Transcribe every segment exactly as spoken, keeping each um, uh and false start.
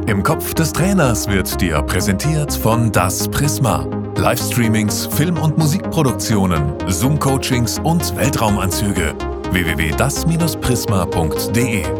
Im Kopf des Trainers wird dir präsentiert von das Prisma. Livestreamings, Film- und Musikproduktionen, Zoom-Coachings und Weltraumanzüge. w w w punkt das Prisma punkt d e.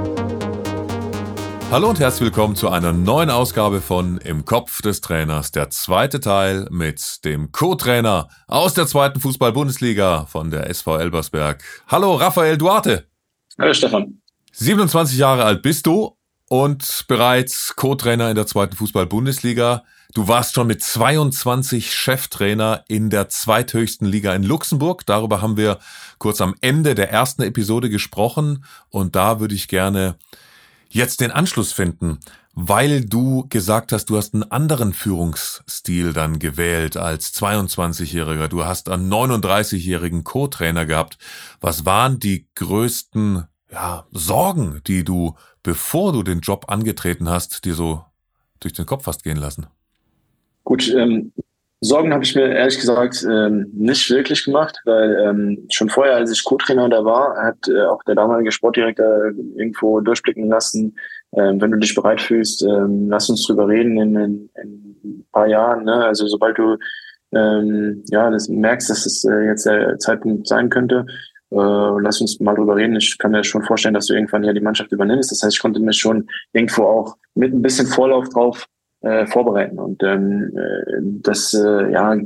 Hallo und herzlich willkommen zu einer neuen Ausgabe von Im Kopf des Trainers. Der zweite Teil mit dem Co-Trainer aus der zweiten Fußball-Bundesliga von der S V Elversberg. Hallo Raphael Duarte. Hallo Stefan. siebenundzwanzig Jahre alt bist du und bereits Co-Trainer in der zweiten Fußball-Bundesliga. Du warst schon mit zweiundzwanzig Cheftrainer in der zweithöchsten Liga in Luxemburg. Darüber haben wir kurz am Ende der ersten Episode gesprochen. Und da würde ich gerne jetzt den Anschluss finden, weil du gesagt hast, du hast einen anderen Führungsstil dann gewählt als zweiundzwanzigjähriger. Du hast einen neununddreißigjährigen Co-Trainer gehabt. Was waren die größten ja, Sorgen, die du, bevor du den Job angetreten hast, dir so durch den Kopf hast gehen lassen? Gut, ähm, Sorgen habe ich mir ehrlich gesagt ähm, nicht wirklich gemacht, weil ähm, schon vorher, als ich Co-Trainer da war, hat äh, auch der damalige Sportdirektor irgendwo durchblicken lassen, ähm, wenn du dich bereit fühlst, ähm, lass uns drüber reden in, in, in ein paar Jahren. Ne? Also sobald du ähm, ja das merkst, dass es äh, jetzt der Zeitpunkt sein könnte, äh, lass uns mal drüber reden. Ich kann mir schon vorstellen, dass du irgendwann hier die Mannschaft übernimmst. Das heißt, ich konnte mich schon irgendwo auch mit ein bisschen Vorlauf drauf Äh, vorbereiten und ähm, äh, das äh, ja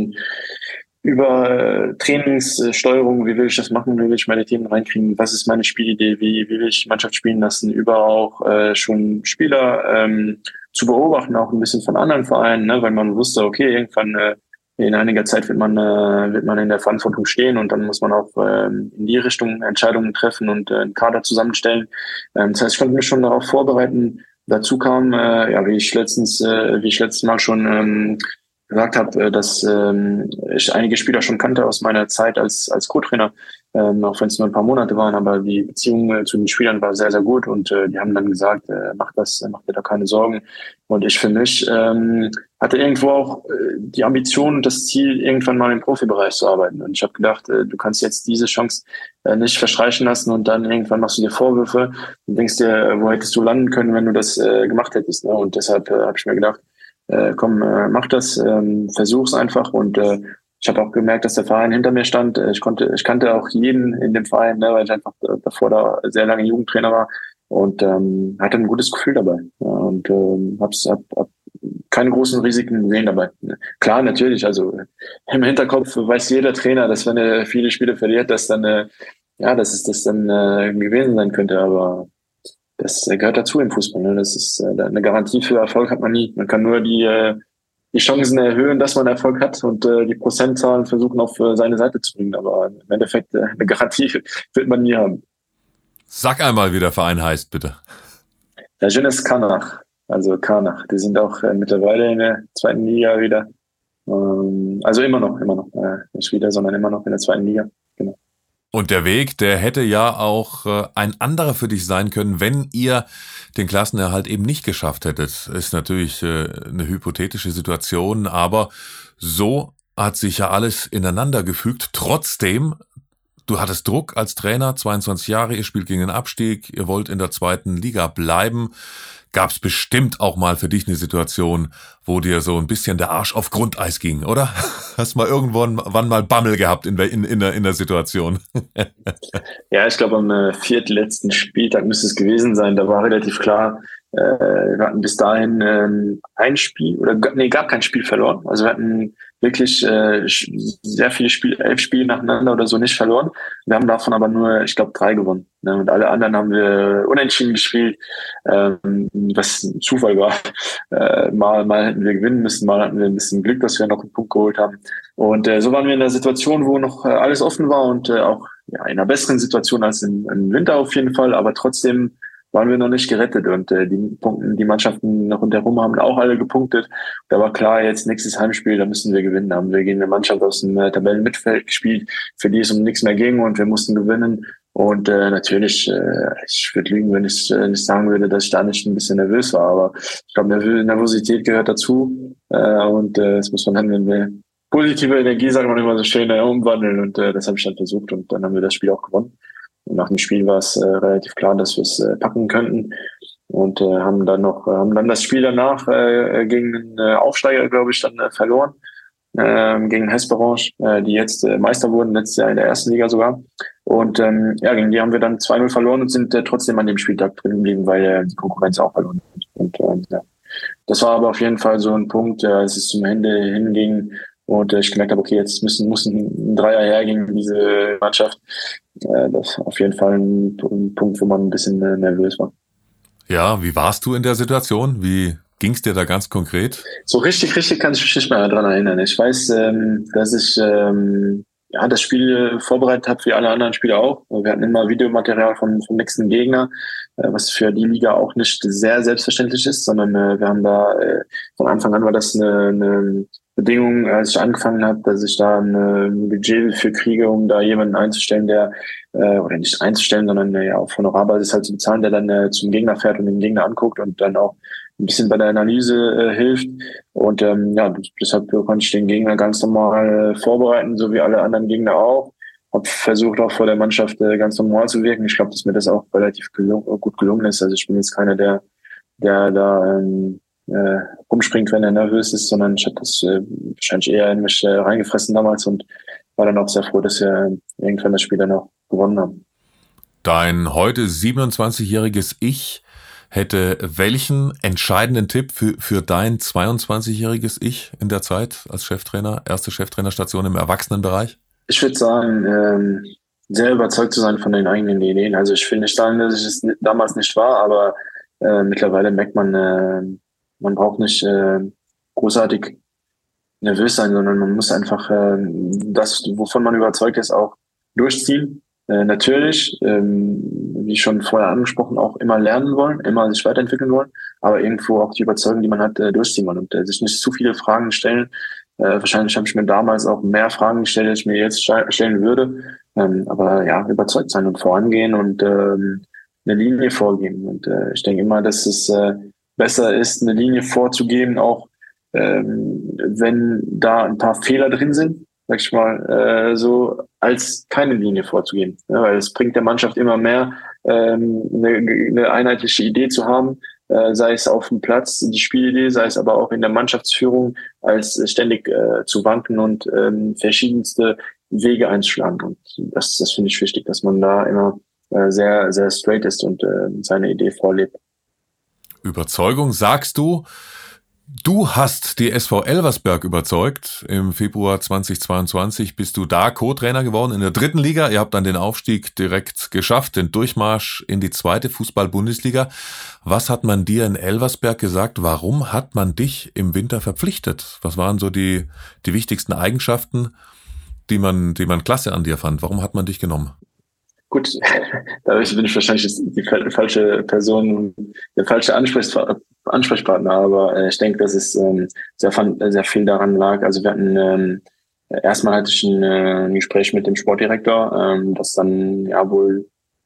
über äh, Trainingssteuerung, wie will ich das machen, wie will ich meine Themen reinkriegen, was ist meine Spielidee, wie, wie will ich die Mannschaft spielen lassen, über auch äh, schon Spieler ähm, zu beobachten, auch ein bisschen von anderen Vereinen, ne, weil man wusste, okay, irgendwann äh, in einiger Zeit wird man äh, wird man in der Verantwortung stehen und dann muss man auch äh, in die Richtung Entscheidungen treffen und äh, einen Kader zusammenstellen. Ähm, das heißt, ich konnte mich schon darauf vorbereiten. Dazu kam, äh, ja, wie ich letztens, äh, wie ich letztes Mal schon ähm, gesagt habe, äh, dass ähm, ich einige Spieler schon kannte aus meiner Zeit als als Co-Trainer, ähm, auch wenn es nur ein paar Monate waren, aber die Beziehung äh, zu den Spielern war sehr, sehr gut und äh, die haben dann gesagt, äh, mach das, mach dir da keine Sorgen. Und ich für mich ähm, hatte irgendwo auch äh, die Ambition und das Ziel, irgendwann mal im Profibereich zu arbeiten. Und ich habe gedacht, äh, du kannst jetzt diese Chance äh, nicht verstreichen lassen und dann irgendwann machst du dir Vorwürfe und denkst dir, äh, wo hättest du landen können, wenn du das äh, gemacht hättest. Ne? Und deshalb äh, habe ich mir gedacht, äh, komm, äh, mach das, ähm, versuch's einfach. Und äh, ich habe auch gemerkt, dass der Verein hinter mir stand. Äh, Ich konnte, ich kannte auch jeden in dem Verein, ne, weil ich einfach äh, davor da sehr lange Jugendtrainer war und ähm, hatte ein gutes Gefühl dabei. Ja, und ähm, hab's, hab, hab keine großen Risiken gesehen dabei. Klar, natürlich, also im Hinterkopf weiß jeder Trainer, dass wenn er viele Spiele verliert, dass dann äh, ja, dass es das dann äh, gewesen sein könnte, aber das äh, gehört dazu im Fußball. Ne? Das ist äh, eine Garantie für Erfolg hat man nie. Man kann nur die äh, die Chancen erhöhen, dass man Erfolg hat und äh, die Prozentzahlen versuchen auf äh, seine Seite zu bringen, aber im Endeffekt äh, eine Garantie wird man nie haben. Sag einmal, wie der Verein heißt, bitte. Der Jeunesse Canach. Also Karnach, die sind auch äh, mittlerweile in der zweiten Liga wieder. Ähm, also immer noch, immer noch. Äh, nicht wieder, sondern immer noch in der zweiten Liga. Genau. Und der Weg, der hätte ja auch äh, ein anderer für dich sein können, wenn ihr den Klassenerhalt eben nicht geschafft hättet. Ist natürlich äh, eine hypothetische Situation, aber so hat sich ja alles ineinander gefügt. Trotzdem, du hattest Druck als Trainer, zweiundzwanzig Jahre, ihr spielt gegen den Abstieg, ihr wollt in der zweiten Liga bleiben. Gab es bestimmt auch mal für dich eine Situation, wo dir so ein bisschen der Arsch auf Grundeis ging, oder? Hast mal irgendwann wann mal Bammel gehabt in der, in, in der, in der Situation? Ja, ich glaube, am äh, viertletzten Spieltag müsste es gewesen sein. Da war relativ klar, äh, wir hatten bis dahin äh, ein Spiel, oder nee, gab kein Spiel verloren. Also wir hatten wirklich äh, sehr viele Spiele, elf Spiele nacheinander oder so nicht verloren. Wir haben davon aber nur, ich glaube, drei gewonnen. Ne? Und alle anderen haben wir unentschieden gespielt, ähm, was ein Zufall war. Äh, mal, mal hätten wir gewinnen müssen, mal hatten wir ein bisschen Glück, dass wir noch einen Punkt geholt haben. Und äh, so waren wir in der Situation, wo noch äh, alles offen war und äh, auch ja, in einer besseren Situation als im, im Winter auf jeden Fall, aber trotzdem waren wir noch nicht gerettet und äh, die Punkten, die Mannschaften noch rundherum haben auch alle gepunktet. Da war klar, jetzt nächstes Heimspiel, da müssen wir gewinnen. Da haben wir gegen eine Mannschaft aus dem äh, Tabellenmittelfeld gespielt, für die es um nichts mehr ging und wir mussten gewinnen. Und äh, natürlich, äh, ich würde lügen, wenn ich äh, nicht sagen würde, dass ich da nicht ein bisschen nervös war. Aber ich glaube, Nerv- Nervosität gehört dazu äh, und äh, das muss man dann, wenn wir positive Energie, sagt man immer so schön, äh, umwandeln und äh, das habe ich dann versucht und dann haben wir das Spiel auch gewonnen. Und nach dem Spiel war es äh, relativ klar, dass wir es äh, packen könnten. und äh, haben dann noch, haben dann das Spiel danach äh, gegen einen äh, Aufsteiger, glaube ich, dann äh, verloren, ähm, gegen Hesperange, äh, die jetzt äh, Meister wurden, letztes Jahr in der ersten Liga sogar. Und ähm, ja, gegen die haben wir dann zwei null verloren und sind äh, trotzdem an dem Spieltag drin geblieben, weil äh, die Konkurrenz auch verloren hat. Und ähm, ja, das war aber auf jeden Fall so ein Punkt, äh, als es zum Ende hinging und äh, ich gemerkt habe, okay, jetzt müssen muss ein Dreier her gegen diese Mannschaft. Äh, das war auf jeden Fall ein, ein Punkt, wo man ein bisschen äh, nervös war. Ja, wie warst du in der Situation? Wie ging's dir da ganz konkret? So richtig, richtig kann ich mich nicht mehr daran erinnern. Ich weiß, ähm, dass ich ähm, ja das Spiel vorbereitet habe, wie alle anderen Spiele auch. Wir hatten immer Videomaterial vom, vom nächsten Gegner, äh, was für die Liga auch nicht sehr selbstverständlich ist, sondern äh, wir haben da äh, von Anfang an war das eine, eine Bedingung, als ich angefangen habe, dass ich da ein Budget für kriege, um da jemanden einzustellen, der äh, oder nicht einzustellen, sondern äh, ja auf Honorarbasis halt zu bezahlen, der dann äh, zum Gegner fährt und den Gegner anguckt und dann auch ein bisschen bei der Analyse äh, hilft. Und ähm, ja, deshalb konnte ich den Gegner ganz normal äh, vorbereiten, so wie alle anderen Gegner auch. Hab versucht auch vor der Mannschaft äh, ganz normal zu wirken. Ich glaube, dass mir das auch relativ gelung, gut gelungen ist. Also ich bin jetzt keiner, der der da ähm, äh, rumspringt, wenn er nervös ist, sondern ich habe das äh, wahrscheinlich eher in mich äh, reingefressen damals und war dann auch sehr froh, dass wir irgendwann das Spiel dann auch gewonnen haben. Dein heute siebenundzwanzigjähriges Ich hätte welchen entscheidenden Tipp für, für dein zweiundzwanzigjähriges Ich in der Zeit als Cheftrainer, erste Cheftrainerstation im Erwachsenenbereich? Ich würde sagen, ähm, sehr überzeugt zu sein von den eigenen Ideen. Also ich will nicht sagen, dass ich es damals nicht war, aber äh, mittlerweile merkt man, äh, man braucht nicht äh, großartig nervös sein, sondern man muss einfach äh, das, wovon man überzeugt ist, auch durchziehen. Äh, natürlich, ähm, wie schon vorher angesprochen, auch immer lernen wollen, immer sich weiterentwickeln wollen, aber irgendwo auch die Überzeugung, die man hat, äh, durchziehen wollen und äh, sich nicht zu viele Fragen stellen. Äh, wahrscheinlich habe ich mir damals auch mehr Fragen gestellt, als ich mir jetzt stellen würde. Ähm, aber ja, überzeugt sein und vorangehen und ähm, eine Linie vorgeben. Und äh, ich denke immer, dass es äh, besser ist, eine Linie vorzugeben, auch ähm, wenn da ein paar Fehler drin sind, sag ich mal, äh, so als keine Linie vorzugeben. Ja, weil es bringt der Mannschaft immer mehr, ähm, eine, eine einheitliche Idee zu haben, äh, sei es auf dem Platz, die Spielidee, sei es aber auch in der Mannschaftsführung, als ständig äh, zu wanken und ähm, verschiedenste Wege einzuschlagen. Und das, das finde ich wichtig, dass man da immer äh, sehr, sehr straight ist und äh, seine Idee vorlebt. Überzeugung, sagst du. Du hast die S V Elversberg überzeugt. Im Februar zweitausendzweiundzwanzig bist du da Co-Trainer geworden in der dritten Liga. Ihr habt dann den Aufstieg direkt geschafft, den Durchmarsch in die zweite Fußball-Bundesliga. Was hat man dir in Elversberg gesagt? Warum hat man dich im Winter verpflichtet? Was waren so die, die wichtigsten Eigenschaften, die man, die man klasse an dir fand? Warum hat man dich genommen? Gut, dadurch bin ich wahrscheinlich die falsche Person, der falsche Ansprechpartner, aber äh, ich denke, dass es ähm, sehr, sehr viel daran lag. Also wir hatten ähm, erstmal hatte ich ein, äh, ein Gespräch mit dem Sportdirektor, ähm, das dann ja wohl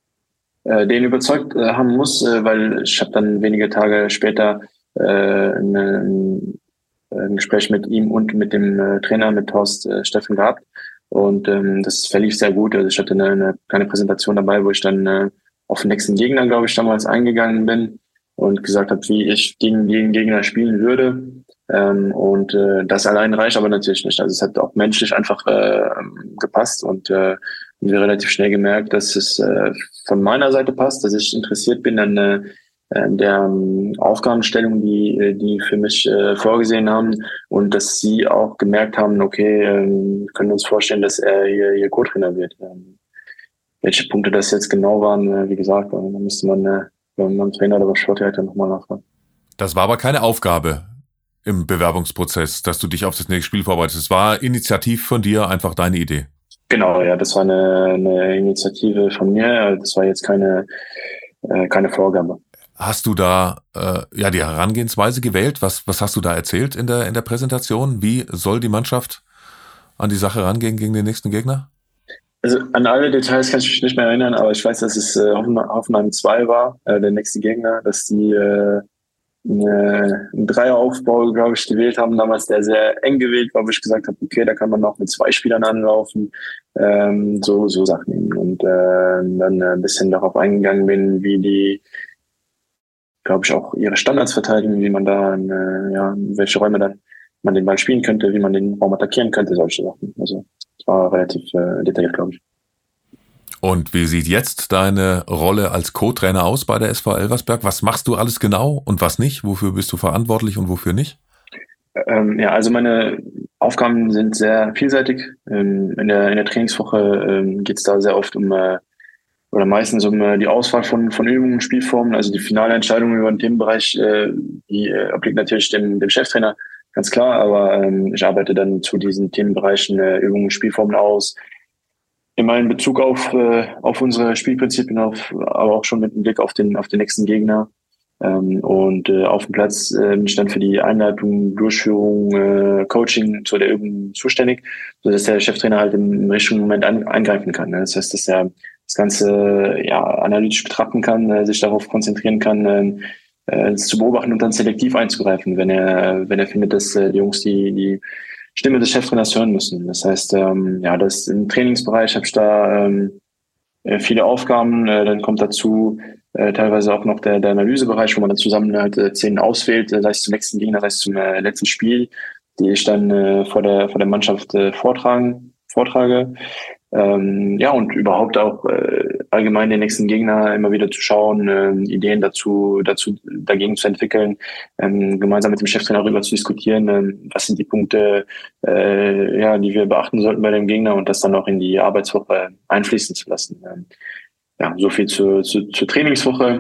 äh, den überzeugt äh, haben muss, äh, weil ich habe dann wenige Tage später äh, eine, ein Gespräch mit ihm und mit dem äh, Trainer, mit Horst äh, Steffen gehabt. Und ähm, das verlief sehr gut. Also ich hatte eine, eine kleine Präsentation dabei, wo ich dann äh, auf den nächsten Gegner, glaube ich, damals eingegangen bin und gesagt habe, wie ich gegen den Gegner spielen würde. Ähm, und äh, das allein reicht aber natürlich nicht. Also es hat auch menschlich einfach äh, gepasst und äh, wir relativ schnell gemerkt, dass es äh, von meiner Seite passt, dass ich interessiert bin an äh, der ähm, Aufgabenstellung, die die für mich äh, vorgesehen haben und dass sie auch gemerkt haben, okay, ähm, können uns vorstellen, dass er hier, hier Co-Trainer wird. Ähm, welche Punkte das jetzt genau waren, äh, wie gesagt, da müsste man äh, beim Trainer oder beim Sportdirektor nochmal nachfragen. Das war aber keine Aufgabe im Bewerbungsprozess, dass du dich auf das nächste Spiel vorbereitest. Es war initiativ von dir, einfach deine Idee. Genau, ja, das war eine, eine Initiative von mir. Das war jetzt keine, äh, keine Vorgabe. Hast du da äh, ja die Herangehensweise gewählt? Was was hast du da erzählt in der in der Präsentation? Wie soll die Mannschaft an die Sache rangehen gegen den nächsten Gegner? Also an alle Details kann ich mich nicht mehr erinnern, aber ich weiß, dass es äh, Hoffenheim zwei war, äh, der nächste Gegner, dass die äh, eine, einen Dreieraufbau, glaube ich, gewählt haben damals, der sehr eng gewählt war, wo ich gesagt habe, okay, da kann man noch mit zwei Spielern anlaufen, ähm, so so Sachen. Und äh, dann ein bisschen darauf eingegangen bin, wie die glaube ich, auch ihre Standards verteidigen, wie man da, äh, ja, welche Räume dann man den Ball spielen könnte, wie man den Raum attackieren könnte, solche Sachen. Also es war relativ äh, detailliert, glaube ich. Und wie sieht jetzt deine Rolle als Co-Trainer aus bei der S V Elversberg? Was machst du alles genau und was nicht? Wofür bist du verantwortlich und wofür nicht? Ähm, ja, also meine Aufgaben sind sehr vielseitig. Ähm, in der in der Trainingswoche ähm, geht es da sehr oft um äh, oder meistens um äh, die Auswahl von von Übungen, Spielformen, also die finale Entscheidung über den Themenbereich, äh, die äh, obliegt natürlich dem dem Cheftrainer, ganz klar. Aber ähm, ich arbeite dann zu diesen Themenbereichen äh, Übungen, Spielformen aus. Immer in Bezug auf äh, auf unsere Spielprinzipien, auf, aber auch schon mit dem Blick auf den auf den nächsten Gegner. Ähm, und äh, auf dem Platz äh, bin ich dann für die Einleitung, Durchführung, äh, Coaching zu der Übung zuständig, sodass der Cheftrainer halt im, im richtigen Moment an, eingreifen kann. Ne? Das heißt, dass er das Ganze ja analytisch betrachten kann, äh, sich darauf konzentrieren kann, äh, es zu beobachten und dann selektiv einzugreifen, wenn er wenn er findet, dass äh, die Jungs die die Stimme des Cheftrainers hören müssen. Das heißt, ähm, ja, das im Trainingsbereich habe ich da ähm, viele Aufgaben. Äh, dann kommt dazu äh, teilweise auch noch der, der Analysebereich, wo man dann zusammen halt äh, Szenen auswählt, äh, sei es zum nächsten Gegner, sei es zum äh, letzten Spiel, die ich dann äh, vor der vor der Mannschaft äh, vortragen, vortrage. Ähm, ja, und überhaupt auch äh, allgemein den nächsten Gegner immer wieder zu schauen, äh, Ideen dazu, dazu dagegen zu entwickeln, ähm, gemeinsam mit dem Cheftrainer darüber zu diskutieren, äh, was sind die Punkte, äh, ja, die wir beachten sollten bei dem Gegner und das dann auch in die Arbeitswoche einfließen zu lassen. Ähm, ja, so viel zur, zur, zur Trainingswoche.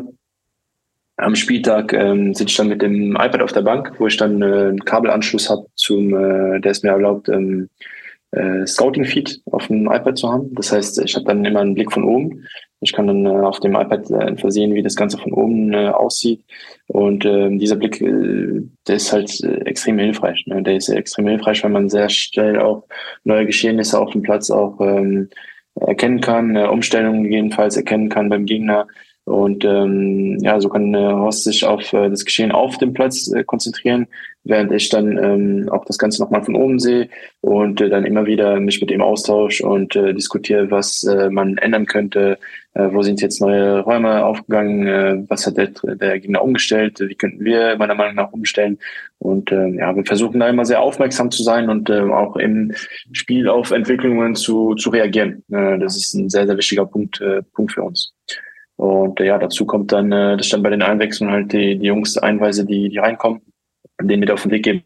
Am Spieltag ähm, sitze ich dann mit dem iPad auf der Bank, wo ich dann äh, einen Kabelanschluss habe, zum, äh, der es mir erlaubt, ähm, äh, Scouting-Feed auf dem iPad zu haben. Das heißt, ich habe dann immer einen Blick von oben. Ich kann dann äh, auf dem iPad äh, versehen, wie das Ganze von oben äh, aussieht. Und äh, dieser Blick, äh, der ist halt äh, extrem hilfreich. Ne? Der ist extrem hilfreich, weil man sehr schnell auch neue Geschehnisse auf dem Platz auch ähm, erkennen kann, äh, Umstellungen gegebenenfalls erkennen kann beim Gegner. Und ähm, ja, so kann äh, Horst sich auf äh, das Geschehen auf dem Platz äh, konzentrieren, während ich dann ähm, auch das Ganze nochmal von oben sehe und äh, dann immer wieder mich mit ihm austausche und äh, diskutiere, was äh, man ändern könnte, äh, wo sind jetzt neue Räume aufgegangen, äh, was hat der, der Gegner umgestellt, wie könnten wir meiner Meinung nach umstellen. Und äh, ja, wir versuchen da immer sehr aufmerksam zu sein und äh, auch im Spiel auf Entwicklungen zu, zu reagieren. Äh, das ist ein sehr, sehr wichtiger Punkt, äh, Punkt für uns. Und äh, ja, dazu kommt dann, äh, dass ich dann bei den Einwechslungen halt die, die Jungs einweise, die, die reinkommen, denen mit auf den Weg geben,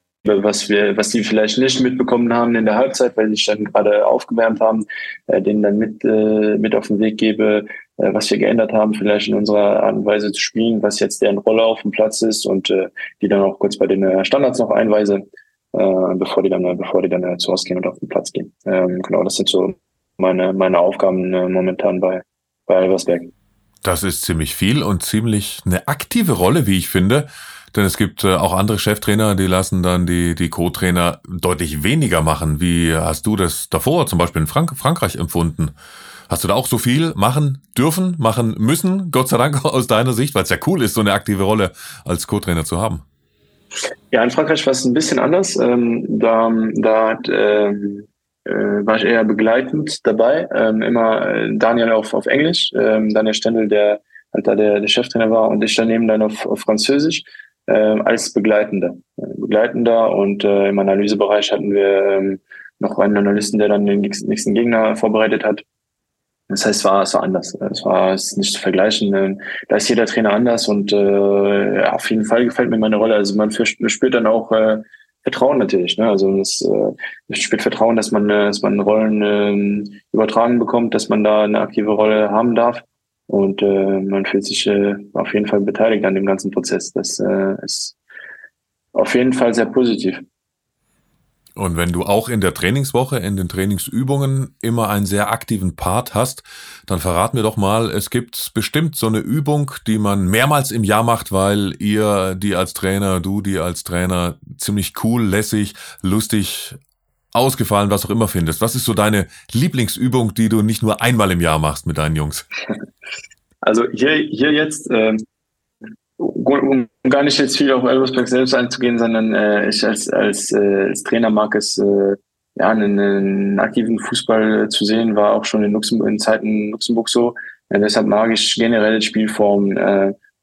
was wir, was die vielleicht nicht mitbekommen haben in der Halbzeit, weil die sich dann gerade aufgewärmt haben, äh, denen dann mit, äh, mit auf den Weg gebe, äh, was wir geändert haben, vielleicht in unserer Art und Weise zu spielen, was jetzt deren Rolle auf dem Platz ist und äh, die dann auch kurz bei den äh, Standards noch einweise, äh, bevor die dann, äh, bevor die dann äh, zu Hause gehen und auf den Platz gehen. Ähm, genau, das sind so meine, meine Aufgaben äh, momentan bei, bei Elversberg. Das ist ziemlich viel und ziemlich eine aktive Rolle, wie ich finde. Denn es gibt äh, auch andere Cheftrainer, die lassen dann die, die Co-Trainer deutlich weniger machen. Wie hast du das davor zum Beispiel in Frank- Frankreich empfunden? Hast du da auch so viel machen dürfen, machen müssen? Gott sei Dank aus deiner Sicht, weil es ja cool ist, so eine aktive Rolle als Co-Trainer zu haben. Ja, in Frankreich war es ein bisschen anders. Ähm, da da hat, ähm, äh, war ich eher begleitend dabei. Ähm, immer äh, Daniel auf, auf Englisch, ähm, Daniel Stendel, der halt da der, der Cheftrainer war, und ich daneben dann auf, auf Französisch äh, als Begleitender. Äh, Begleitender und äh, im Analysebereich hatten wir ähm, noch einen Analysten, der dann den nächsten Gegner vorbereitet hat. Das heißt, es war, es war anders. Es war es ist nicht zu vergleichen. Da ist jeder Trainer anders und äh, auf jeden Fall gefällt mir meine Rolle. Also man spürt dann auch äh, Vertrauen natürlich. Ne? Also es äh, spürt Vertrauen, dass man, äh, dass man Rollen äh, übertragen bekommt, dass man da eine aktive Rolle haben darf. Und äh, man fühlt sich äh, auf jeden Fall beteiligt an dem ganzen Prozess. Das äh, ist auf jeden Fall sehr positiv. Und wenn du auch in der Trainingswoche, in den Trainingsübungen immer einen sehr aktiven Part hast, dann verrat mir doch mal, es gibt bestimmt so eine Übung, die man mehrmals im Jahr macht, weil ihr die als Trainer, du die als Trainer ziemlich cool, lässig, lustig, ausgefallen, was auch immer findest. Was ist so deine Lieblingsübung, die du nicht nur einmal im Jahr machst mit deinen Jungs? Also hier, hier jetzt... Ähm um gar nicht jetzt viel auf Elversberg selbst einzugehen, sondern äh, ich als als, äh, als Trainer mag es, äh, ja, einen, einen aktiven Fußball zu sehen, war auch schon in Luxemburg, in Zeiten in Luxemburg so. Ja, deshalb mag ich generell Spielformen, äh,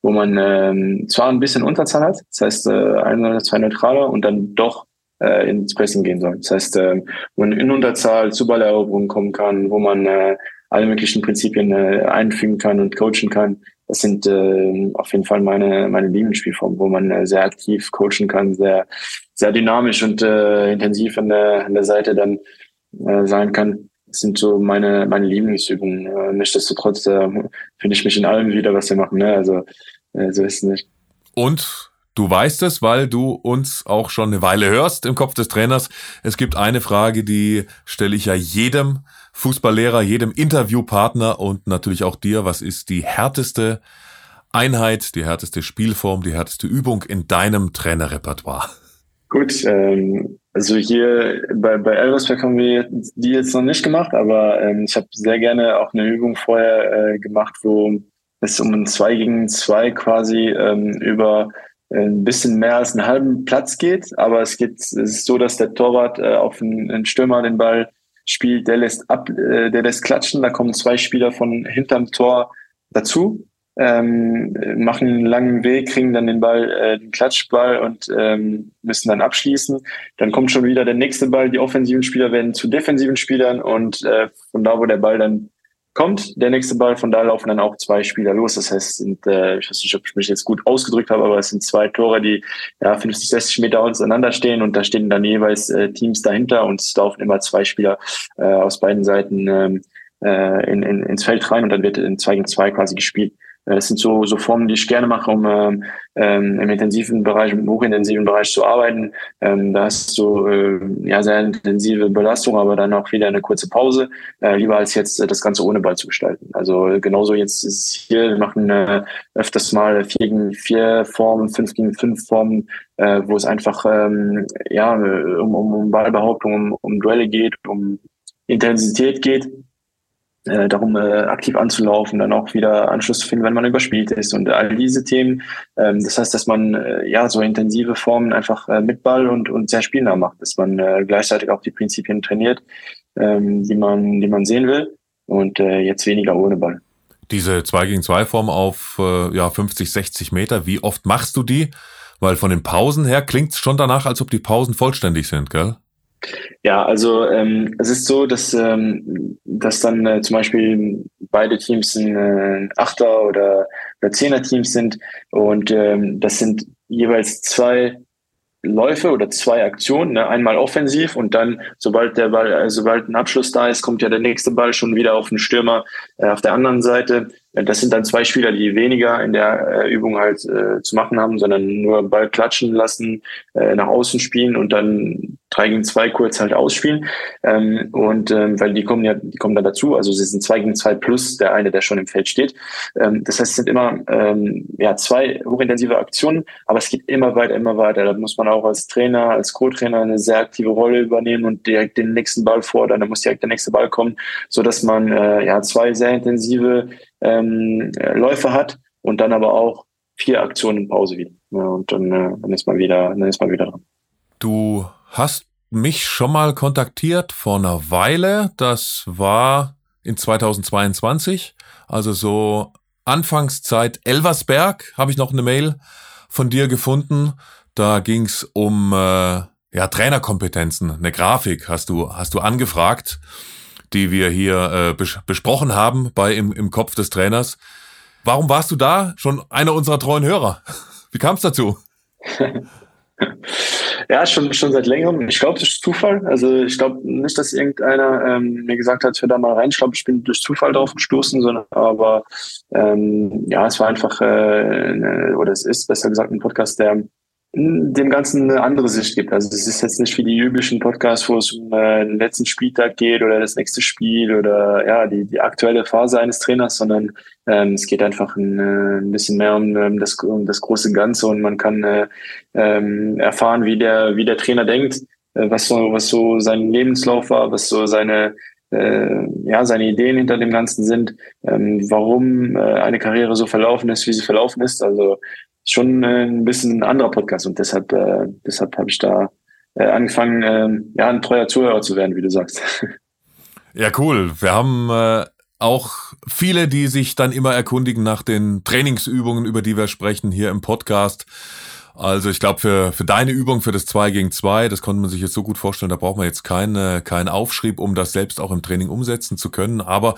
wo man ähm, zwar ein bisschen Unterzahl hat, das heißt äh, ein oder zwei Neutrale und dann doch äh, ins Pressing gehen soll. Das heißt, äh, wo man in Unterzahl zu Balleroberungen kommen kann, wo man äh, alle möglichen Prinzipien äh, einfügen kann und coachen kann. Das sind äh, auf jeden Fall meine meine Lieblingsspielformen, wo man äh, sehr aktiv coachen kann, sehr sehr dynamisch und äh, intensiv an der an der Seite dann äh, sein kann. Das sind so meine meine Lieblingsübungen. Äh, nichtsdestotrotz äh, finde ich mich in allem wieder, was wir machen. Ne? Also äh, so ist es nicht. Und du weißt es, weil du uns auch schon eine Weile hörst im Kopf des Trainers. Es gibt eine Frage, die stelle ich ja jedem Fußballlehrer, jedem Interviewpartner und natürlich auch dir. Was ist die härteste Einheit, die härteste Spielform, die härteste Übung in deinem Trainerrepertoire? Gut, ähm, also hier bei, bei Elversberg haben wir die jetzt noch nicht gemacht, aber ähm, ich habe sehr gerne auch eine Übung vorher äh, gemacht, wo es um ein zwei gegen zwei quasi ähm, über ein bisschen mehr als einen halben Platz geht, aber es geht, es ist so, dass der Torwart äh, auf einen, einen Stürmer den Ball spielt, der lässt ab, äh, der lässt klatschen, da kommen zwei Spieler von hinterm Tor dazu, ähm, machen einen langen Weg, kriegen dann den Ball, äh, den Klatschball und ähm, müssen dann abschließen. Dann kommt schon wieder der nächste Ball, die offensiven Spieler werden zu defensiven Spielern und äh, von da, wo der Ball dann kommt, der nächste Ball, von da laufen dann auch zwei Spieler los. Das heißt, es sind, äh, ich weiß nicht, ob ich mich jetzt gut ausgedrückt habe, aber es sind zwei Tore, die ja fünfzig, sechzig Meter auseinander stehen und da stehen dann jeweils äh, Teams dahinter und es laufen immer zwei Spieler äh, aus beiden Seiten ähm, äh, in, in, ins Feld rein und dann wird in zwei gegen zwei quasi gespielt. Das sind so, so Formen, die ich gerne mache, um ähm, im intensiven Bereich, im hochintensiven Bereich zu arbeiten. Ähm, da hast du äh, ja sehr intensive Belastung, aber dann auch wieder eine kurze Pause. Äh, lieber als jetzt äh, das Ganze ohne Ball zu gestalten. Also genauso jetzt ist es hier, wir machen äh, öfters mal vier gegen vier Formen, fünf gegen fünf Formen, äh, wo es einfach ähm, ja um, um, um Ballbehauptung, um, um Duelle geht, um Intensität geht. Äh, darum äh, aktiv anzulaufen, dann auch wieder Anschluss zu finden, wenn man überspielt ist und all diese Themen. Ähm, das heißt, dass man äh, ja so intensive Formen einfach äh, mit Ball und und sehr spielnah macht, dass man äh, gleichzeitig auch die Prinzipien trainiert, ähm, die man die man sehen will und äh, jetzt weniger ohne Ball. Diese zwei gegen zwei Form auf äh, ja fünfzig, sechzig Meter, wie oft machst du die? Weil von den Pausen her klingt's schon danach, als ob die Pausen vollständig sind, gell? Ja, also ähm, es ist so, dass ähm, dass dann äh, zum Beispiel beide Teams ein äh, Achter- oder, oder Zehner-Teams sind und ähm, das sind jeweils zwei Läufe oder zwei Aktionen, ne? Einmal offensiv und dann, sobald der Ball, äh, sobald ein Abschluss da ist, kommt ja der nächste Ball schon wieder auf den Stürmer äh, auf der anderen Seite. Das sind dann zwei Spieler, die weniger in der äh, Übung halt äh, zu machen haben, sondern nur Ball klatschen lassen, äh, nach außen spielen und dann drei gegen zwei kurz halt ausspielen. Ähm, und ähm, weil die kommen ja, die kommen dann dazu, also sie sind zwei gegen zwei plus der eine, der schon im Feld steht. Ähm, das heißt, es sind immer ähm, ja zwei hochintensive Aktionen, aber es geht immer weiter, immer weiter. Da muss man auch als Trainer, als Co-Trainer eine sehr aktive Rolle übernehmen und direkt den nächsten Ball fordern. Da muss direkt der nächste Ball kommen, so dass man äh, ja zwei sehr intensive ähm, Läufe hat und dann aber auch vier Aktionen in Pause wieder. Ja, und dann, äh, dann ist man wieder, dann ist man wieder dran. Du hast mich schon mal kontaktiert vor einer Weile. Das war in zweitausendzweiundzwanzig, also so Anfangszeit Elversberg, habe ich noch eine Mail von dir gefunden. Da ging's um äh, ja Trainerkompetenzen, eine Grafik hast du hast du angefragt, die wir hier äh, bes- besprochen haben bei im, im Kopf des Trainers. Warum warst du da? Schon einer unserer treuen Hörer. Wie kam es dazu? Ja, schon schon seit längerem. Ich glaube, das ist Zufall. Also ich glaube nicht, dass irgendeiner ähm, mir gesagt hat, hör da mal rein. Ich glaube, ich bin durch Zufall drauf gestoßen, sondern aber ähm, ja, es war einfach, äh, eine, oder es ist besser gesagt ein Podcast, der dem Ganzen eine andere Sicht gibt. Also es ist jetzt nicht wie die üblichen Podcasts, wo es um äh, den letzten Spieltag geht oder das nächste Spiel oder ja die die aktuelle Phase eines Trainers, sondern ähm, es geht einfach ein, äh, ein bisschen mehr um, um das um das große Ganze und man kann äh, ähm, erfahren, wie der wie der Trainer denkt, äh, was so was so sein Lebenslauf war, was so seine äh, ja seine Ideen hinter dem Ganzen sind, ähm, warum äh, eine Karriere so verlaufen ist, wie sie verlaufen ist. Also schon äh, ein bisschen ein anderer Podcast und deshalb äh, deshalb habe ich da äh, angefangen, äh, ja ein treuer Zuhörer zu werden, wie du sagst. Ja, cool. Wir haben äh, auch viele, die sich dann immer erkundigen nach den Trainingsübungen, über die wir sprechen hier im Podcast. Also ich glaube, für für deine Übung, für das zwei gegen zwei, das konnte man sich jetzt so gut vorstellen, da braucht man jetzt keinen keinen Aufschrieb, um das selbst auch im Training umsetzen zu können. Aber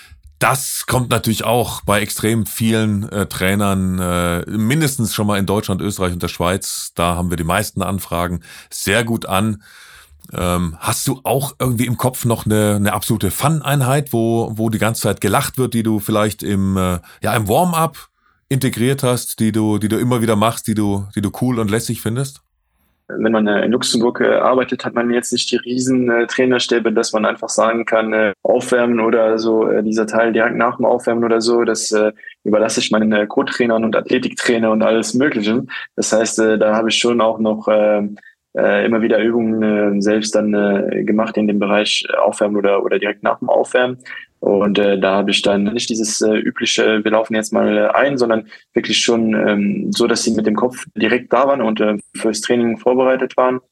das kommt natürlich auch bei extrem vielen äh, Trainern, äh, mindestens schon mal in Deutschland, Österreich und der Schweiz, da haben wir die meisten Anfragen, sehr gut an. Ähm, hast du auch irgendwie im Kopf noch eine, eine absolute Fun-Einheit, wo, wo die ganze Zeit gelacht wird, die du vielleicht im, äh, ja, im Warm-up integriert hast, die du, die du immer wieder machst, die du, die du cool und lässig findest? Wenn man äh, in Luxemburg äh, arbeitet, hat man jetzt nicht die riesen äh, Trainerstäbe, dass man einfach sagen kann, äh, aufwärmen oder so, äh, dieser Teil direkt nach dem Aufwärmen oder so, das äh, überlasse ich meinen äh, Co-Trainern und Athletiktrainer und alles Mögliche. Das heißt, äh, da habe ich schon auch noch äh, äh, immer wieder Übungen äh, selbst dann äh, gemacht in dem Bereich Aufwärmen oder, oder direkt nach dem Aufwärmen. Und äh, da habe ich dann nicht dieses äh, übliche, wir laufen jetzt mal äh, ein, sondern wirklich schon ähm, so, dass sie mit dem Kopf direkt da waren und äh, fürs Training vorbereitet waren.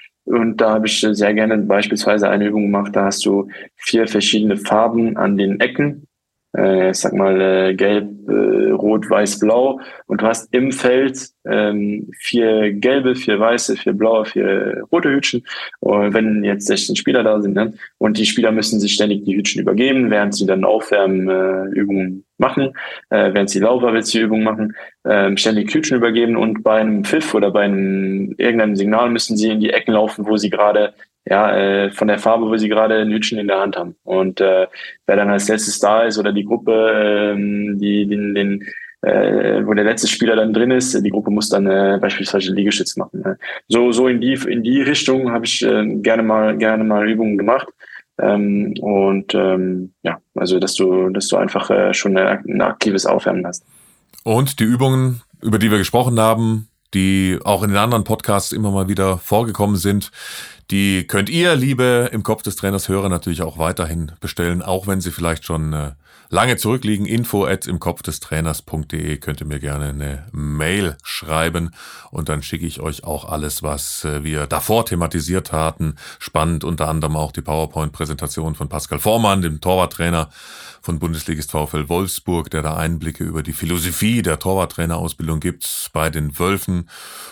Und da habe ich äh, sehr gerne beispielsweise eine Übung gemacht, da hast du vier verschiedene Farben an den Ecken. Äh, ich sag mal äh, gelb, äh, rot, weiß, blau. Und du hast im Feld ähm, vier gelbe, vier weiße, vier blaue, vier rote Hütchen. Und wenn jetzt sechzehn Spieler da sind, ne? Und die Spieler müssen sich ständig die Hütchen übergeben, während sie dann Aufwärmen äh, Übungen machen, äh, während sie Lauferwärtsübungen machen, äh, ständig Hütchen übergeben und bei einem Pfiff oder bei einem irgendeinem Signal müssen sie in die Ecken laufen, wo sie gerade ja, äh, von der Farbe, wo sie gerade ein Hütchen in der Hand haben. Und äh, wer dann als letztes da ist oder die Gruppe, ähm, die den, den äh, wo der letzte Spieler dann drin ist, die Gruppe muss dann äh, beispielsweise Liegestütz machen. Ne? So so in die in die Richtung habe ich äh, gerne mal gerne mal Übungen gemacht. Ähm, und ähm, ja, also dass du dass du einfach äh, schon eine, ein aktives Aufwärmen hast. Und die Übungen, über die wir gesprochen haben, die auch in den anderen Podcasts immer mal wieder vorgekommen sind, die könnt ihr, liebe Im Kopf des Trainers Hörer, natürlich auch weiterhin bestellen, auch wenn sie vielleicht schon äh, lange zurückliegen. info at im kopf des trainers punkt de könnt ihr mir gerne eine Mail schreiben und dann schicke ich euch auch alles, was äh, wir davor thematisiert hatten. Spannend unter anderem auch die PowerPoint-Präsentation von Pascal Vormann, dem Torwarttrainer von Bundesligist VfL Wolfsburg, der da Einblicke über die Philosophie der Torwarttrainerausbildung gibt bei den Wölfen.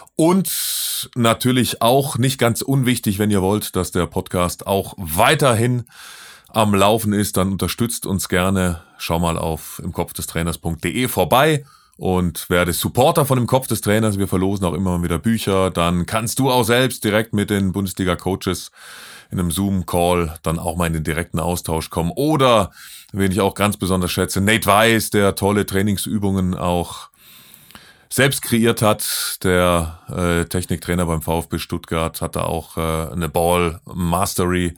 Und natürlich auch nicht ganz unwichtig, wenn ihr wollt, dass der Podcast auch weiterhin am Laufen ist, dann unterstützt uns gerne. Schau mal auf im kopf des trainers punkt de vorbei und werde Supporter von Im Kopf des Trainers. Wir verlosen auch immer wieder Bücher. Dann kannst du auch selbst direkt mit den Bundesliga-Coaches in einem Zoom-Call dann auch mal in den direkten Austausch kommen. Oder, wen ich auch ganz besonders schätze, Nate Weiss, der tolle Trainingsübungen auch selbst kreiert hat, der äh, Techniktrainer beim VfB Stuttgart, hat da auch äh, eine Ball Mastery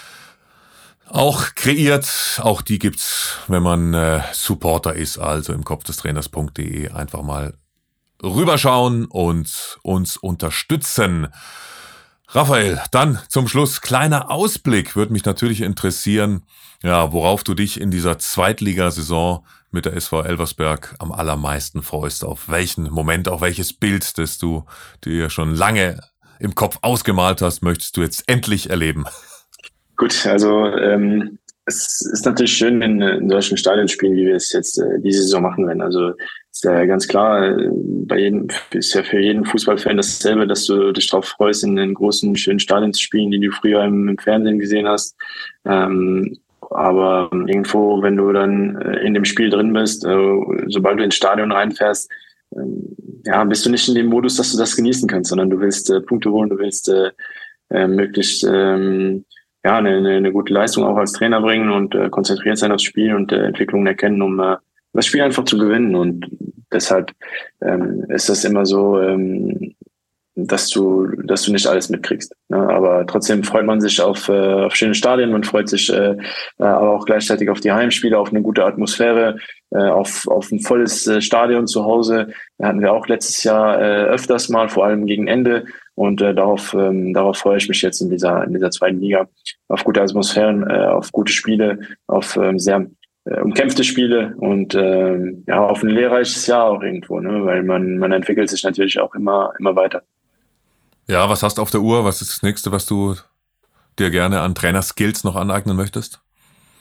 auch kreiert. Auch die gibt's, wenn man äh, Supporter ist, also im kopf des trainers punkt de einfach mal rüberschauen und uns unterstützen. Raphael, dann zum Schluss kleiner Ausblick, würde mich natürlich interessieren, ja, worauf du dich in dieser Zweitligasaison mit der S V Elversberg am allermeisten freust. Auf welchen Moment, auf welches Bild, das du dir schon lange im Kopf ausgemalt hast, möchtest du jetzt endlich erleben? Gut, also ähm, es ist natürlich schön, in, in solchen Stadien spielen, wie wir es jetzt äh, diese Saison machen werden. Also ist ja ganz klar, äh, bei jedem ist ja für jeden Fußballfan dasselbe, dass du dich darauf freust, in den großen, schönen Stadien zu spielen, die du früher im, im Fernsehen gesehen hast. Ähm, Aber irgendwo, wenn du dann in dem Spiel drin bist, sobald du ins Stadion reinfährst, ja, bist du nicht in dem Modus, dass du das genießen kannst, sondern du willst äh, Punkte holen, du willst äh, äh, möglichst ähm, ja, eine, eine gute Leistung auch als Trainer bringen und äh, konzentriert sein aufs Spiel und äh, Entwicklungen erkennen, um äh, das Spiel einfach zu gewinnen. Und deshalb ähm, ist das immer so, ähm, dass du, dass du nicht alles mitkriegst. Ne? Aber trotzdem freut man sich auf, äh, auf schöne Stadien, man freut sich äh, aber auch gleichzeitig auf die Heimspiele, auf eine gute Atmosphäre, äh, auf, auf ein volles äh, Stadion zu Hause. Da hatten wir auch letztes Jahr äh, öfters mal, vor allem gegen Ende. Und äh, darauf, ähm, darauf freue ich mich jetzt in dieser, in dieser zweiten Liga. Auf gute Atmosphären, äh, auf gute Spiele, auf ähm, sehr äh, umkämpfte Spiele und äh, ja, auf ein lehrreiches Jahr auch irgendwo, ne? Weil man, man entwickelt sich natürlich auch immer, immer weiter. Ja, was hast du auf der Uhr? Was ist das Nächste, was du dir gerne an Trainer-Skills noch aneignen möchtest?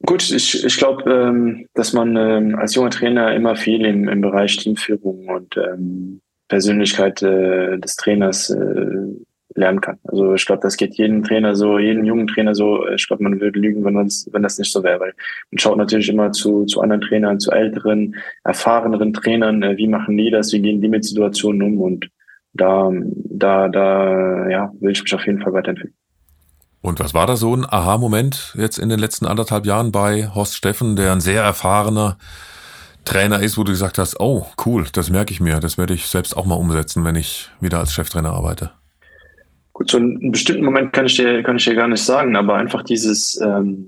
Gut, ich, ich glaube, ähm, dass man ähm, als junger Trainer immer viel im, im Bereich Teamführung und ähm, Persönlichkeit äh, des Trainers äh, lernen kann. Also ich glaube, das geht jedem Trainer so, jedem jungen Trainer so. Ich glaube, man würde lügen, wenn, man's, wenn das nicht so wäre, weil man schaut natürlich immer zu, zu anderen Trainern, zu älteren, erfahreneren Trainern, äh, wie machen die das, wie gehen die mit Situationen um, und da, da, da, ja, will ich mich auf jeden Fall weiterentwickeln. Und was war da so ein Aha-Moment jetzt in den letzten anderthalb Jahren bei Horst Steffen, der ein sehr erfahrener Trainer ist, wo du gesagt hast, oh, cool, das merke ich mir, das werde ich selbst auch mal umsetzen, wenn ich wieder als Cheftrainer arbeite? Gut, so einen bestimmten Moment kann ich dir, kann ich dir gar nicht sagen, aber einfach dieses, ähm,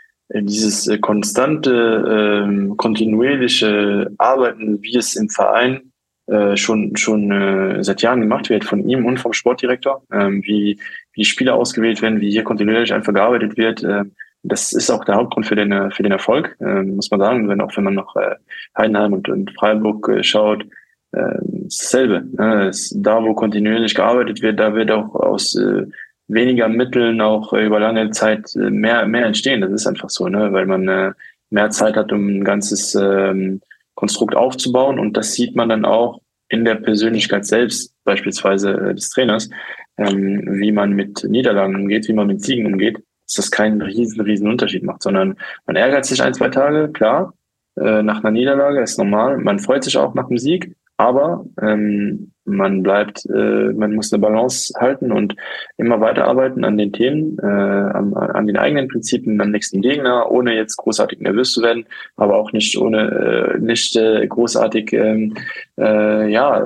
dieses äh, konstante, ähm, kontinuierliche Arbeiten, wie es im Verein äh, schon schon äh, seit Jahren gemacht wird, von ihm und vom Sportdirektor, ähm, wie wie Spieler ausgewählt werden, wie hier kontinuierlich einfach gearbeitet wird. Äh, das ist auch der Hauptgrund für den äh, für den Erfolg, äh, muss man sagen. Wenn auch wenn man noch äh, Heidenheim und, und Freiburg äh, schaut, äh, dasselbe. Äh, es, da, wo kontinuierlich gearbeitet wird, da wird auch aus äh, weniger Mitteln auch äh, über lange Zeit äh, mehr mehr entstehen. Das ist einfach so, ne, weil man äh, mehr Zeit hat, um ein ganzes ähm, Konstrukt aufzubauen, und das sieht man dann auch in der Persönlichkeit selbst, beispielsweise äh, des Trainers, ähm, wie man mit Niederlagen umgeht, wie man mit Siegen umgeht, dass das keinen riesen riesen Unterschied macht, sondern man ärgert sich ein, zwei Tage, klar, äh, nach einer Niederlage ist normal, man freut sich auch nach dem Sieg, aber ähm, man bleibt, äh, man muss eine Balance halten und immer weiterarbeiten an den Themen, äh, an, an den eigenen Prinzipien, am nächsten Gegner, ohne jetzt großartig nervös zu werden, aber auch nicht ohne äh, nicht äh, großartig ähm, äh, ja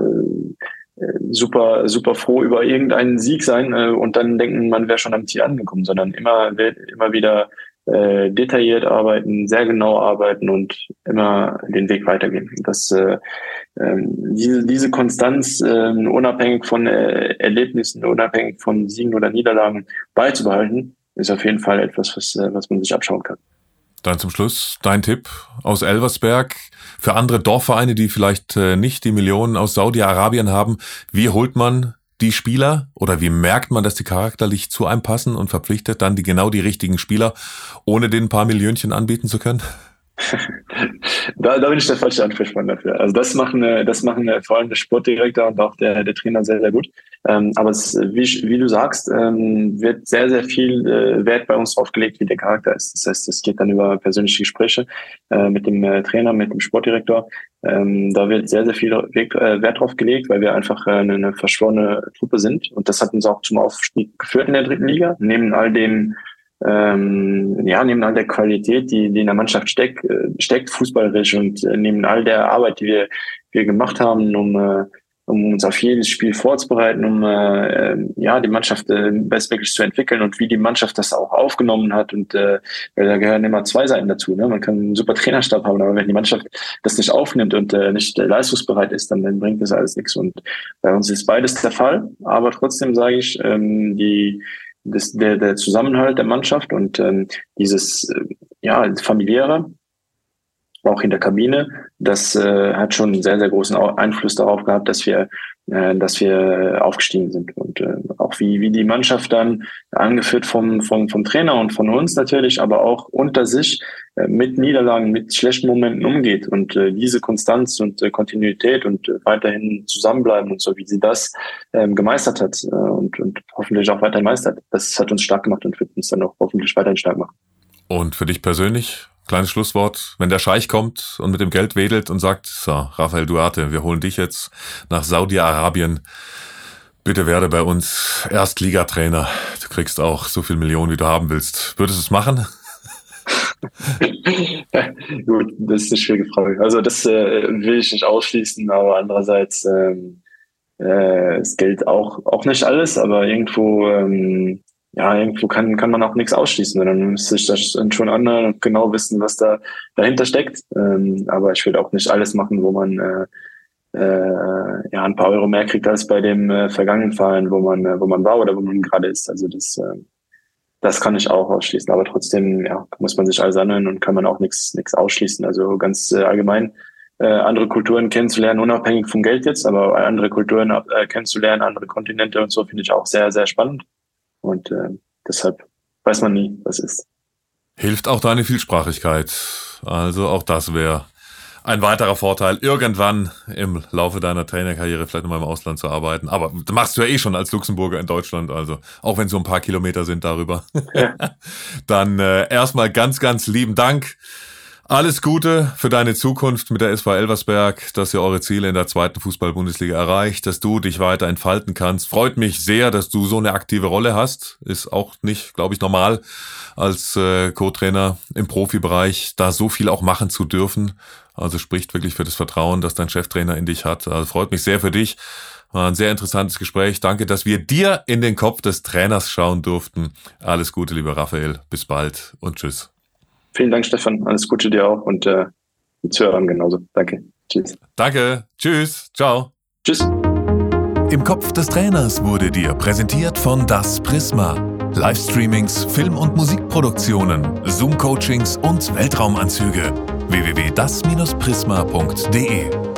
äh, super super froh über irgendeinen Sieg sein äh, und dann denken, man wäre schon am Ziel angekommen, sondern immer immer wieder äh, detailliert arbeiten, sehr genau arbeiten und immer den Weg weitergehen. Das äh, ähm, diese diese Konstanz, äh, unabhängig von äh, Erlebnissen, unabhängig von Siegen oder Niederlagen beizubehalten, ist auf jeden Fall etwas, was äh, was man sich abschauen kann. Dann zum Schluss dein Tipp aus Elversberg für andere Dorfvereine, die vielleicht äh, nicht die Millionen aus Saudi-Arabien haben. Wie holt man die Spieler oder wie merkt man, dass die charakterlich zu einem passen und verpflichtet dann die genau die richtigen Spieler, ohne denen ein paar Millionchen anbieten zu können? da, da bin ich der falsche Ansprechpartner dafür. Also das machen, das machen vor allem der Sportdirektor und auch der, der Trainer sehr, sehr gut. Ähm, aber es, wie, wie du sagst, ähm, wird sehr, sehr viel äh, Wert bei uns drauf gelegt, wie der Charakter ist. Das heißt, es geht dann über persönliche Gespräche äh, mit dem äh, Trainer, mit dem Sportdirektor. Ähm, da wird sehr, sehr viel Weg, äh, Wert drauf gelegt, weil wir einfach äh, eine, eine verschworene Truppe sind. Und das hat uns auch zum Aufstieg geführt in der dritten Liga. Neben all dem Ähm, ja, neben all der Qualität, die, die in der Mannschaft steckt, steckt fußballerisch, und äh, neben all der Arbeit, die wir, wir gemacht haben, um, äh, um uns auf jedes Spiel vorzubereiten, um äh, ja die Mannschaft äh, bestmöglich zu entwickeln, und wie die Mannschaft das auch aufgenommen hat. Und äh, da gehören immer zwei Seiten dazu. Ne? Man kann einen super Trainerstab haben, aber wenn die Mannschaft das nicht aufnimmt und äh, nicht äh, leistungsbereit ist, dann, dann bringt das alles nichts. Und bei uns ist beides der Fall. Aber trotzdem sage ich, ähm, die Das, der, der Zusammenhalt der Mannschaft und ähm, dieses äh, ja familiäre, auch in der Kabine, das äh, hat schon einen sehr, sehr großen Einfluss darauf gehabt, dass wir äh, dass wir aufgestiegen sind. Und äh, auch wie wie die Mannschaft dann, angeführt vom vom vom Trainer und von uns natürlich, aber auch unter sich äh, mit Niederlagen, mit schlechten Momenten umgeht, und äh, diese Konstanz und äh, Kontinuität und äh, weiterhin zusammenbleiben und so, wie sie das ähm, gemeistert hat äh, und und hoffentlich auch weiterhin meistert, das hat uns stark gemacht und wird uns dann auch hoffentlich weiterhin stark machen. Und für dich persönlich, kleines Schlusswort, wenn der Scheich kommt und mit dem Geld wedelt und sagt, so, Rafael Duarte, wir holen dich jetzt nach Saudi-Arabien, bitte werde bei uns Erstligatrainer, du kriegst auch so viel Millionen, wie du haben willst. Würdest du es machen? Gut, das ist eine schwierige Frage. Also das äh, will ich nicht ausschließen, aber andererseits ähm, äh, es gilt auch auch nicht alles, aber irgendwo ähm, ja, irgendwo kann kann man auch nichts ausschließen. Dann müsste ich das dann schon anhören und genau wissen, was da dahinter steckt. Ähm, aber ich will auch nicht alles machen, wo man äh, äh, ja ein paar Euro mehr kriegt als bei dem äh, vergangenen Verein, wo man äh, wo man war oder wo man gerade ist. Also das äh, das kann ich auch ausschließen. Aber trotzdem ja, muss man sich alles anhören und kann man auch nichts nichts ausschließen. Also ganz äh, allgemein äh, andere Kulturen kennenzulernen, unabhängig vom Geld jetzt, aber andere Kulturen äh, kennenzulernen, andere Kontinente und so, finde ich auch sehr, sehr spannend. Und äh, deshalb weiß man nie, was ist. Hilft auch deine Vielsprachigkeit. Also auch das wäre ein weiterer Vorteil, irgendwann im Laufe deiner Trainerkarriere vielleicht nochmal im Ausland zu arbeiten. Aber das machst du ja eh schon als Luxemburger in Deutschland, also auch wenn es so ein paar Kilometer sind darüber. Ja. Dann äh, erstmal ganz, ganz lieben Dank. Alles Gute für deine Zukunft mit der S V Elversberg, dass ihr eure Ziele in der zweiten Fußball-Bundesliga erreicht, dass du dich weiter entfalten kannst. Freut mich sehr, dass du so eine aktive Rolle hast. Ist auch nicht, glaube ich, normal als äh, Co-Trainer im Profibereich, da so viel auch machen zu dürfen. Also spricht wirklich für das Vertrauen, das dein Cheftrainer in dich hat. Also freut mich sehr für dich. War ein sehr interessantes Gespräch. Danke, dass wir dir in den Kopf des Trainers schauen durften. Alles Gute, lieber Raphael. Bis bald und tschüss. Vielen Dank, Stefan. Alles Gute dir auch und äh, die Zuhörern genauso. Danke. Tschüss. Danke. Tschüss. Ciao. Tschüss. Im Kopf des Trainers wurde dir präsentiert von Das Prisma. Livestreamings, Film- und Musikproduktionen, Zoom-Coachings und Weltraumanzüge. w w w punkt das Bindestrich prisma punkt de